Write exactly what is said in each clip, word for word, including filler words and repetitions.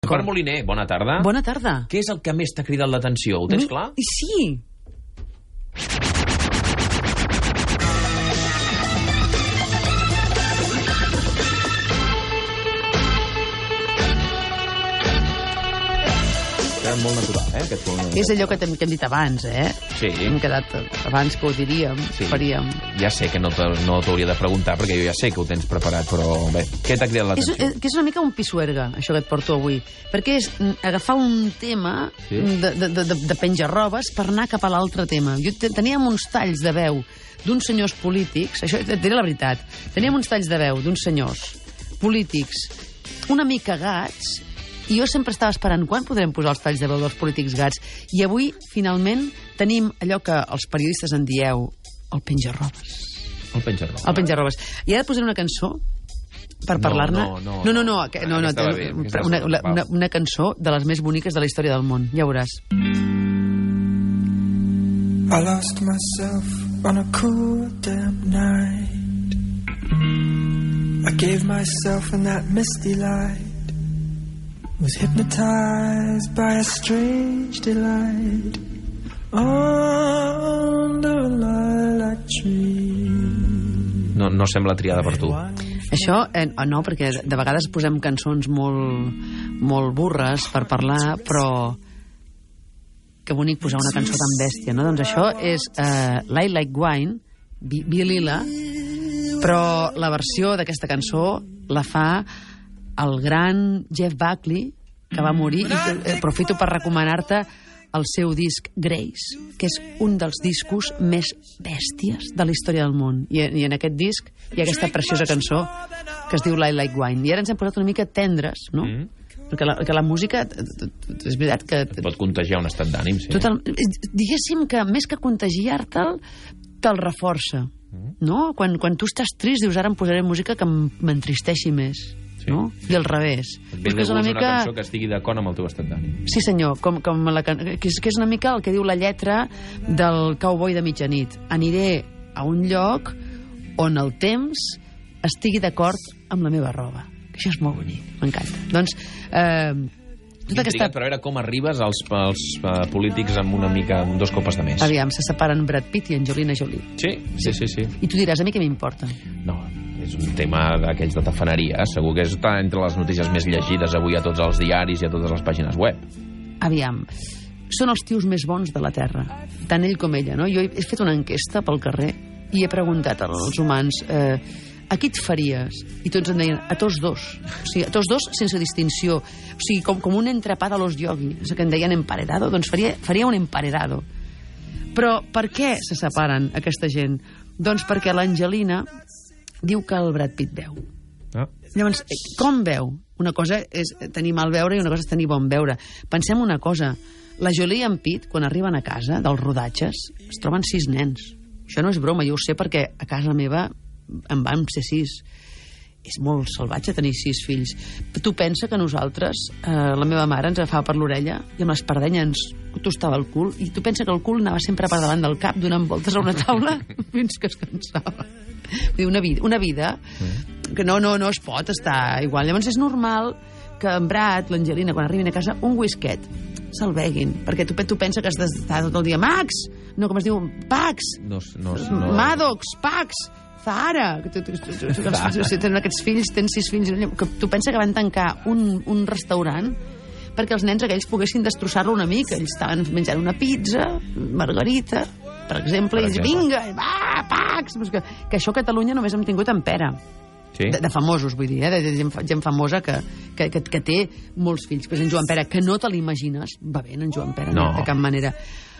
Cor Moliner, bona tarda. Bona tarda. Què és el que més t'ha cridat l'atenció? Ho tens clar? Sí. Molt natural, eh? Aquest punt. És allò que hem, que hem dit abans, eh? Sí. Hem quedat abans que ho diríem, Sí. faríem. Ja sé que no no t'hauria de preguntar, perquè jo ja sé que ho tens preparat, però bé, què t'ha cridat És, l'atenció? és, que és una mica un pisuerga, això que et porto avui, perquè és agafar un tema Sí. de, de, de, de penjar-robes per anar cap a l'altre tema. Jo te- teníem uns talls de veu d'uns senyors polítics, això et diré la veritat, teníem uns talls de veu d'uns senyors polítics una mica gats, i jo sempre estava esperant quan podrem posar els talls de veu dels polítics gats, i avui, finalment, tenim allò que els periodistes en dieu el penjar-robes. El penjar-robes. El penjar-robes. I ara posaré una cançó per No, parlar-ne. no, no, no, no, no. no, que- no, no, Aquesta va té- bé, aquesta una, va una, bé. una, una cançó de les més boniques de la història del món, ja veuràs. I lost myself on a cool damp night. I gave myself in that misty light. Was hypnotized by a strange delight under a lilac tree. No, no sembla triada per tu. Això, eh, no, perquè de vegades posem cançons molt, molt burres per parlar, però que bonic posar una cançó tan bèstia, no? Doncs això és eh, Light Like Wine, Vi- Vilila, però la versió d'aquesta cançó la fa el gran Jeff Buckley, que va morir, i eh, aprofito per recomanar-te el seu disc Grace, que és un dels discos més bèsties de la història del món. I, i en aquest disc hi ha aquesta preciosa cançó que es diu Light Like Wine. I ara ens hem posat una mica tendres, no? Mm. Perquè la, que la música, és veritat que... Et pot contagiar un estat d'ànim, sí. Total, diguéssim que més que contagiar-te'l, te'l reforça, no? Quan, quan tu estàs trist, dius, ara em posaré música que em- m'entristeixi més, Sí. no? I al revés. Et ve de És gust una cançó que estigui d'acord amb el teu estat d'ànim. Sí, senyor, com, com la, can- que, és, que és una mica el que diu la lletra del Cowboy de mitjanit. Aniré a un lloc on el temps estigui d'acord amb la meva roba. Que això és molt bonic, m'encanta. Doncs, eh, tota aquesta... Intrigat per veure com arribes als, als uh, polítics amb una mica, amb dos copes de més. Aviam, se separen Brad Pitt i Angelina Jolie. Sí, sí, sí, sí. I tu diràs, a mi què m'importa? No, és un tema d'aquells de tafaneria. Segur que està entre les notícies més llegides avui a tots els diaris i a totes les pàgines web. Aviam, són els tios més bons de la Terra, tant ell com ella, no? Jo he he fet una enquesta pel carrer i he preguntat als humans eh, a qui et faries? I tots em deien, a tots dos. O sigui, a tots dos sense distinció. O sigui, com, com un entrepà de los yogi. O sigui, que en deien emparedado, doncs faria, faria un emparedado. Però per què se separen aquesta gent? Doncs perquè l'Angelina diu que el Brad Pitt veu. Ah. Llavors, eh, com veu? Una cosa és tenir mal veure i una cosa és tenir bon veure. Pensem una cosa. La Jolie i en Pitt, quan arriben a casa dels rodatges, es troben sis nens. Això no és broma, jo ho sé perquè a casa meva en vam ser sis. És molt salvatge tenir sis fills. Tu pensa que nosaltres, eh, la meva mare ens agafava per l'orella i amb l'espardenya ens tostava el cul, i tu pensa que el cul anava sempre per davant del cap donant voltes a una taula fins que es cansava. Vull dir, una vida, una vida que no, no, no es pot estar igual. Llavors és normal que en Brad, l'Angelina, quan arribin a casa, un whisket se'l beguin, perquè tu, tu pensa que has d'estar tot el dia Max, no, com es diu, Pax, No, no, no. Maddox, Pax, Zahara, que tu, tu, tu, tu, tu, tu, si tens aquests fills, tens sis fills, que tu pensa que van tancar un, un restaurant perquè els nens aquells poguessin destrossar-lo una mica. Ells estaven menjant una pizza, margarita, per exemple, Per i ells, exemple. vinga, va, Pax, que, que això a Catalunya només hem tingut en Pere. Sí? De, de famosos, vull dir, eh? de gent, gent famosa que, que, que, que té molts fills. Pues en Joan Pere, que no te l'imagines, va bé, en Joan Pere, No. de cap manera.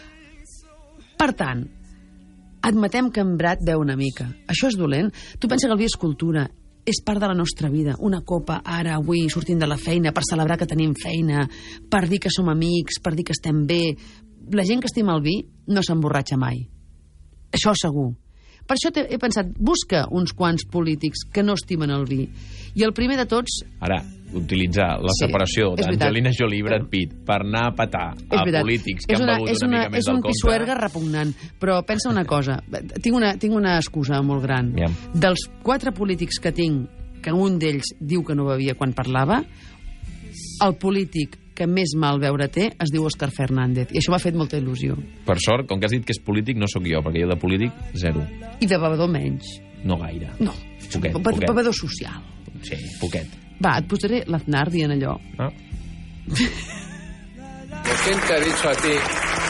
Per tant, admetem que en Brad veu una mica. Això és dolent. Tu pensa que el vi és cultura, és part de la nostra vida. Una copa ara, avui, sortint de la feina, per celebrar que tenim feina, per dir que som amics, per dir que estem bé. La gent que estima el vi no s'emborratxa mai. Això segur. Per això he pensat, busca uns quants polítics que no estimen el vi. I el primer de tots... Ara, utilitzar la Sí, separació és veritat. d'Angelina Jolie i Brad Pitt per anar a petar És a veritat. polítics que és han una, begut és una, una, mica més és del un compte. pisuerga repugnant, però pensa una cosa, tinc una, tinc una excusa molt gran. Aviam. Dels quatre polítics que tinc, que un d'ells diu que no bevia quan parlava, el polític que més mal veure té es diu Òscar Fernández, i això m'ha fet molta il·lusió. Per sort, com que has dit que és polític, no sóc jo, perquè jo de polític, zero. I de bevedor menys. No gaire. No, Poquet, Be- poquet. bevedor social. Sí, poquet. Va, et posaré l'Aznar dient allò. Ah. ¿Quién te ha dicho a ti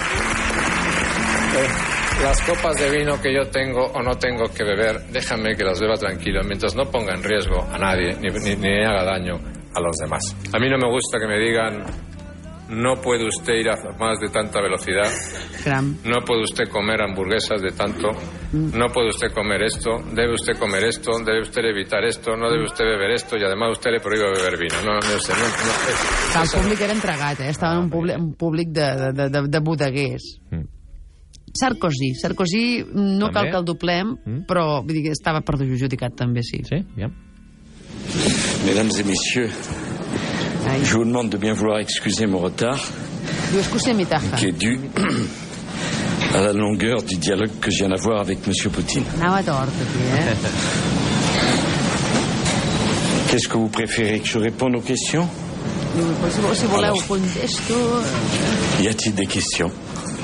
eh, las copas de vino que yo tengo o no tengo que beber? Déjame que las beba tranquilo, mientras no ponga en riesgo a nadie ni, ni, ni haga daño a los demás. A mí no me gusta que me digan, no puede usted ir a más de tanta velocidad, Gram. no puede usted comer hamburguesas de tanto, no puede usted comer esto, debe usted comer esto, debe usted evitar esto, no debe usted beber esto, y además usted le prohíbe beber vino. No, no sé, no, no, es, El eso- públic era entregat, eh? Estava en un públic, un públic de, de, de, de bodeguers. Mm. Sarkozy. Sarkozy no També? cal que el doblem, Mm. però vull dir, que estava perjudicat també, sí. Sí? Ja. Mesdames et messieurs, Ai. je vous demande de bien vouloir excuser mon retard, Diu, escucha mi taja. qui est dû à la longueur du dialogue que je viens d'avoir avec M. Poutine. Anava tort, aquí, eh? Qu'est-ce que vous préférez, que je réponde aux questions? Diu, pues, si, si voleu, Alors. contesto... Y a-t-il des questions?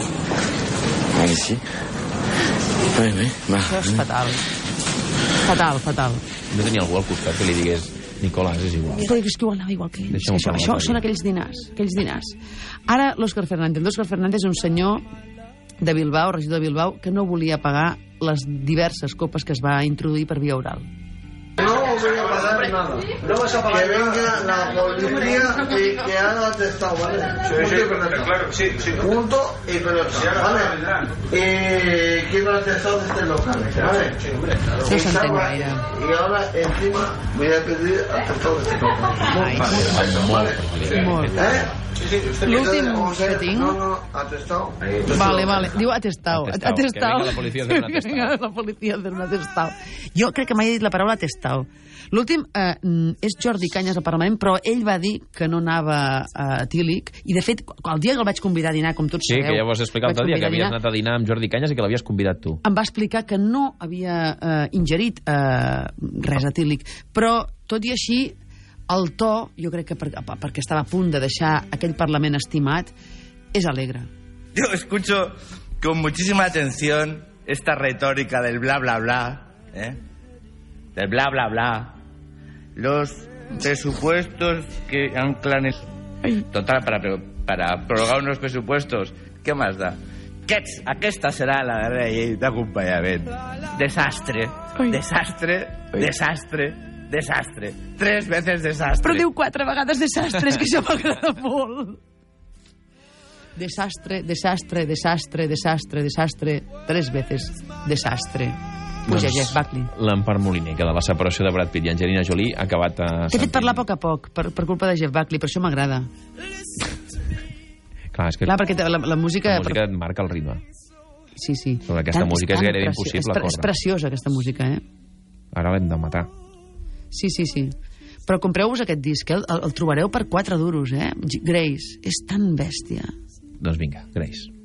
Allez-y. Oui, oui. bah, Això és fatal. Fatal, fatal. No tenia algú al costat que li digués Nicolás, és igual. Però és que igual anava igual que ells. Deixa'm Això, parlar, això Toni. són aquells dinars, aquells dinars. Ara, l'Òscar Fernández. L'Òscar Fernández és un senyor de Bilbao, regidor de Bilbao, que no volia pagar les diverses copes que es va introduir per via oral. No voy a pagar nada. No vas a pagar. Que venga la policía y que haga atestado, ¿vale? Punto y pelota. Claro, sí, sí. Punto y pelota, ¿vale? Y quiero atestado de este local, ¿vale? No Y s'entén salgo- gaire. Y ahora encima voy a pedir atestado de este local. Ai, molt. ¿Eh? L'últim O sea, que tinc... No, no, atestado. Vale, vale. Diu atestado. Atestado. Atestado. Que venga la policía a hacer un atestado. Que venga la policía a hacer un atestado. Jo crec que mai he dit la paraula atestado. L'últim eh, mm, és Jordi Cañas al Parlament, però ell va dir que no anava a Tílic, i de fet, el dia que el vaig convidar a dinar, com tots Sí, sabeu... que ja ho has explicat vaig l'altre dia, que convidar a havies dinar, anat a dinar amb Jordi Cañas i que l'havies convidat tu. em va explicar que no havia eh, ingerit eh, res etílic, però tot i així el to, jo crec que per, perquè estava a punt de deixar aquell Parlament estimat, és alegre. Yo escucho con muchísima atención esta retórica del bla bla bla, ¿eh? Del bla bla bla. Los presupuestos que anclan el... Total, para, para prorrogar unos presupuestos, ¿qué más da? Aquests, aquesta serà la darrera llei d'acompanyament. Desastre, Ai. desastre, desastre, desastre. Tres veces desastre. Però diu quatre vegades desastre, és que això m'agrada molt. Desastre, desastre, desastre, desastre, desastre, tres veces desastre. Puja, Jeff Buckley. L'Empar Moliner, que de la separació de Brad Pitt i Angelina Jolie ha acabat a... T'he fet parlar a poc a poc, per, per culpa de Jeff Buckley, per això m'agrada. Clar, és que Clar, perquè la, la música... la música et marca el ritme. Sí, sí. Sobre aquesta Tant- música és tan gairebé preci- impossible és, pre- és córrer. preciosa, aquesta música, eh? Ara l'hem de matar. Sí, sí, sí. Però compreu-vos aquest disc, eh? el, el trobareu per quatre duros, eh? Grace, és tan bèstia. Doncs vinga, Grace.